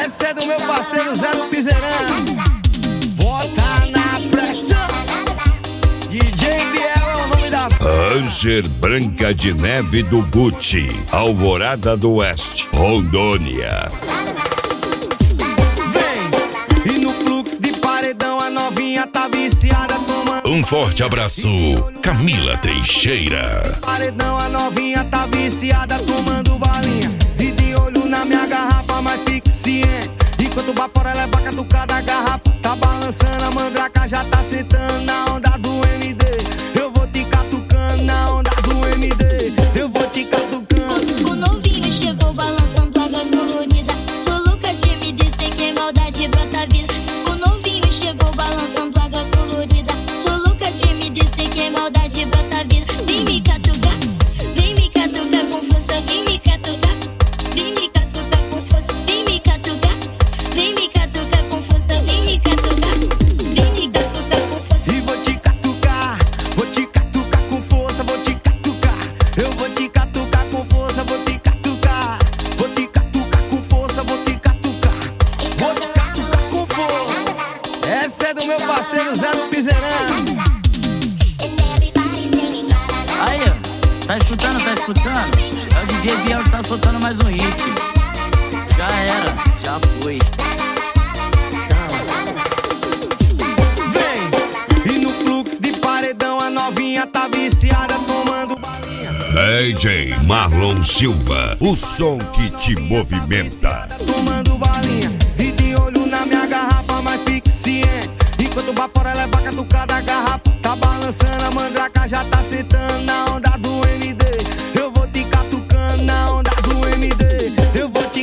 Essa é do meu parceiro Zé do Piseirão. Bota na pressão. DJ Biel é o nome da Ranger Branca de Neve do Gucci, Alvorada do Oeste, Rondônia. Vem, e no fluxo de paredão a novinha tá viciada tomando. Um forte abraço, Camila Teixeira. Paredão a novinha tá viciada tomando balinha. E de olho na minha garrafa, mas fique ciente. Enquanto o bafora leva a catucada, a garrafa tá balançando. A mandraca já tá sentando na onda do MD. Eu vou te catucando na onda do MD. Eu vou te catucando. O novinho chegou balançando água colorida. Tô louca de me dizer que maldade brota vida. O novinho chegou balançando água colorida. Tô louca de me dizer que maldade brota vida. Vem me catucar com força. Vem me catucar com força. Vem me catucar com força. Vem me catucar com força. E vou te catucar com força, vou te catucar. Eu vou te catucar com força, vou te catucar. Vou te catucar com força, vou te catucar. Vou te catucar com força. Essa é do meu parceiro Zé do Piseirão. Aí, ó, tá escutando? É o DJ Biel que tá soltando mais um hit. Já era, já foi. Vem, e no fluxo de paredão a novinha tá viciada tomando balinha. DJ Marlon Silva, o som que te movimenta. Tomando balinha, e de olho na minha garrafa, mas fique ciente. Enquanto o bafora leva a catucada, a garrafa tá balançando. A mandraca já tá sentando na onda do MD. Eu vou te catucando na onda do MD. Eu vou te